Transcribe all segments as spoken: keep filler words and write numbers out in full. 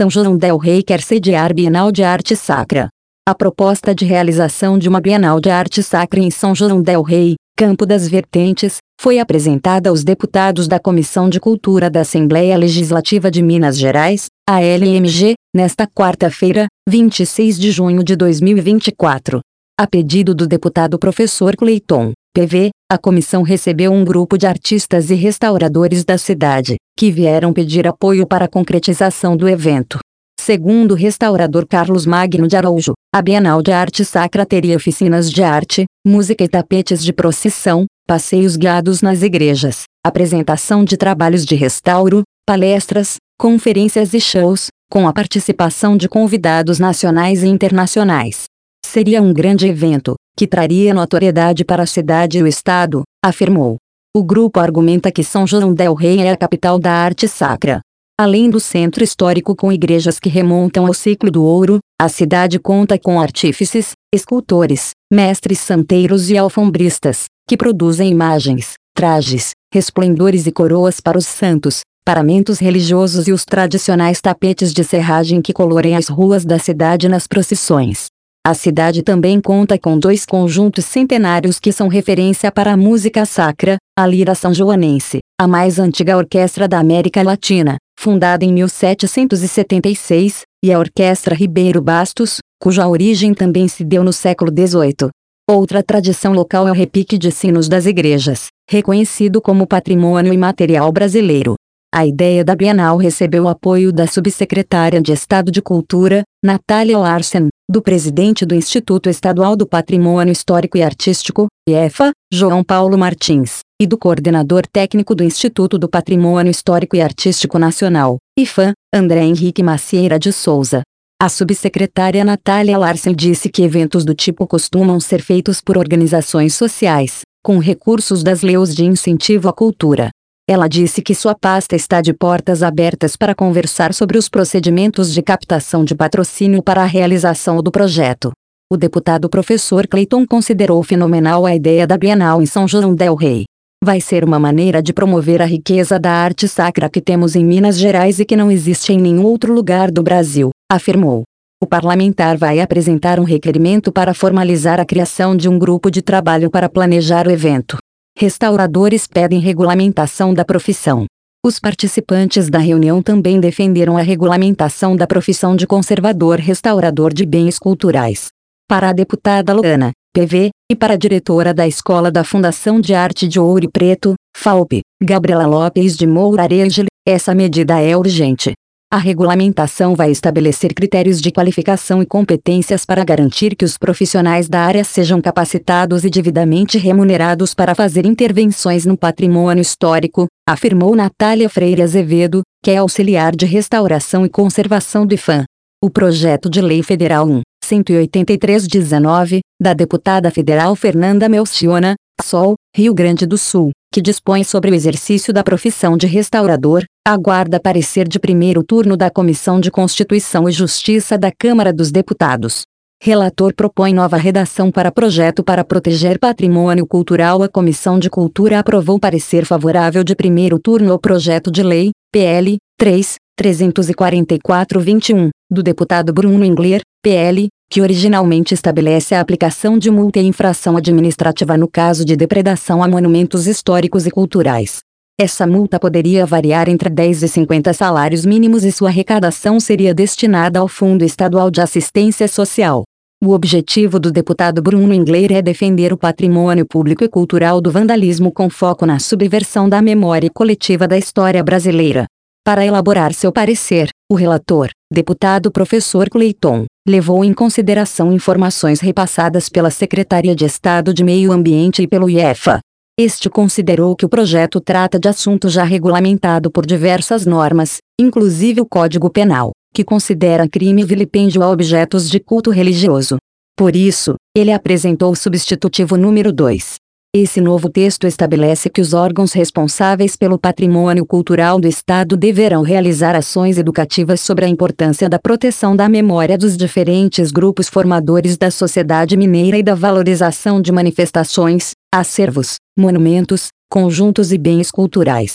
São João del Rei quer sediar Bienal de Arte Sacra. A proposta de realização de uma Bienal de Arte Sacra em São João del Rei, Campo das Vertentes, foi apresentada aos deputados da Comissão de Cultura da Assembleia Legislativa de Minas Gerais, a L M G, nesta quarta-feira, vinte e seis de junho de dois mil e vinte e quatro. A pedido do deputado professor Cleiton, P V, a comissão recebeu um grupo de artistas e restauradores da cidade, que vieram pedir apoio para a concretização do evento. Segundo o restaurador Carlos Magno de Araújo, a Bienal de Arte Sacra teria oficinas de arte, música e tapetes de procissão, passeios guiados nas igrejas, apresentação de trabalhos de restauro, palestras, conferências e shows, com a participação de convidados nacionais e internacionais. Seria um grande evento, que traria notoriedade para a cidade e o estado, afirmou. O grupo argumenta que São João del Rei é a capital da arte sacra. Além do centro histórico com igrejas que remontam ao ciclo do ouro, a cidade conta com artífices, escultores, mestres santeiros e alfombristas, que produzem imagens, trajes, resplendores e coroas para os santos, paramentos religiosos e os tradicionais tapetes de serragem que coloreiam as ruas da cidade nas procissões. A cidade também conta com dois conjuntos centenários que são referência para a música sacra, a Lira Sanjoanense, a mais antiga orquestra da América Latina, fundada em mil setecentos e setenta e seis, e a Orquestra Ribeiro Bastos, cuja origem também se deu no século dezoito. Outra tradição local é o repique de sinos das igrejas, reconhecido como patrimônio imaterial brasileiro. A ideia da Bienal recebeu o apoio da subsecretária de Estado de Cultura, Natália Larsen, do presidente do Instituto Estadual do Patrimônio Histórico e Artístico, I E F A, João Paulo Martins, e do coordenador técnico do Instituto do Patrimônio Histórico e Artístico Nacional, I F A, André Henrique Macieira de Souza. A subsecretária Natália Larsen disse que eventos do tipo costumam ser feitos por organizações sociais, com recursos das leis de incentivo à cultura. Ela disse que sua pasta está de portas abertas para conversar sobre os procedimentos de captação de patrocínio para a realização do projeto. O deputado professor Cleiton considerou fenomenal a ideia da Bienal em São João del Rei. Vai ser uma maneira de promover a riqueza da arte sacra que temos em Minas Gerais e que não existe em nenhum outro lugar do Brasil, afirmou. O parlamentar vai apresentar um requerimento para formalizar a criação de um grupo de trabalho para planejar o evento. Restauradores pedem regulamentação da profissão. Os participantes da reunião também defenderam a regulamentação da profissão de conservador-restaurador de bens culturais. Para a deputada Loana, P V, e para a diretora da Escola da Fundação de Arte de Ouro Preto, F A U P, Gabriela Lopes de Moura Arejle, essa medida é urgente. A regulamentação vai estabelecer critérios de qualificação e competências para garantir que os profissionais da área sejam capacitados e devidamente remunerados para fazer intervenções no patrimônio histórico, afirmou Natália Freire Azevedo, que é auxiliar de restauração e conservação do I F A M. O projeto de lei federal um, cento e oitenta e três dezenove, da deputada federal Fernanda Melciona, Sol, Rio Grande do Sul, que dispõe sobre o exercício da profissão de restaurador, aguarda parecer de primeiro turno da Comissão de Constituição e Justiça da Câmara dos Deputados. Relator propõe nova redação para projeto para proteger patrimônio cultural. A Comissão de Cultura aprovou parecer favorável de primeiro turno ao projeto de lei, P L, três, trezentos e quarenta e quatro vinte e um, do deputado Bruno Engler, P L, que originalmente estabelece a aplicação de multa e infração administrativa no caso de depredação a monumentos históricos e culturais. Essa multa poderia variar entre dez e cinquenta salários mínimos e sua arrecadação seria destinada ao Fundo Estadual de Assistência Social. O objetivo do deputado Bruno Engler é defender o patrimônio público e cultural do vandalismo com foco na subversão da memória coletiva da história brasileira. Para elaborar seu parecer, o relator, deputado professor Cleiton, levou em consideração informações repassadas pela Secretaria de Estado de Meio Ambiente e pelo I E F A. Este considerou que o projeto trata de assunto já regulamentado por diversas normas, inclusive o Código Penal, que considera crime vilipêndio a objetos de culto religioso. Por isso, ele apresentou o substitutivo número dois. Esse novo texto estabelece que os órgãos responsáveis pelo patrimônio cultural do Estado deverão realizar ações educativas sobre a importância da proteção da memória dos diferentes grupos formadores da sociedade mineira e da valorização de manifestações, acervos, monumentos, conjuntos e bens culturais.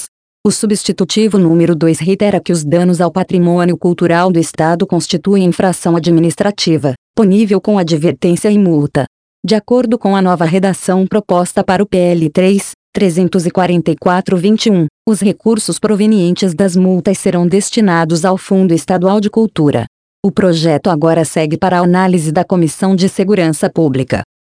O substitutivo número dois reitera que os danos ao patrimônio cultural do Estado constituem infração administrativa, punível com advertência e multa. De acordo com a nova redação proposta para o P L três, trezentos e quarenta e quatro ponto vinte e um, os recursos provenientes das multas serão destinados ao Fundo Estadual de Cultura. O projeto agora segue para a análise da Comissão de Segurança Pública.